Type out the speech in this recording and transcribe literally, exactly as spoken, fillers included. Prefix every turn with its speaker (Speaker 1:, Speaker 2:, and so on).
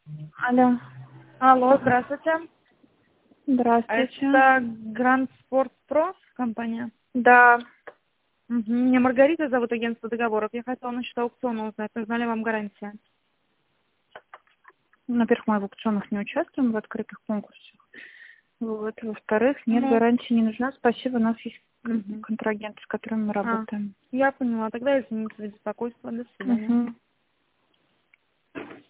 Speaker 1: Алло.
Speaker 2: Алло, здравствуйте.
Speaker 1: Здравствуйте.
Speaker 2: Это Grand Sport Pro компания?
Speaker 1: Да.
Speaker 2: Мгм. Меня Маргарита зовут, агентство договоров. Я хотела насчет аукциона узнать, нужна ли вам гарантия?
Speaker 1: Во-первых, мы в аукционах не участвуем, в открытых конкурсах. Вот. Во-вторых, нет,
Speaker 2: Ну,
Speaker 1: гарантии не нужна. Спасибо, у нас есть кон-
Speaker 2: мгм.
Speaker 1: контрагенты, с которыми мы
Speaker 2: А,
Speaker 1: работаем.
Speaker 2: я поняла. Тогда извините за беспокойство. До свидания.
Speaker 1: Угу.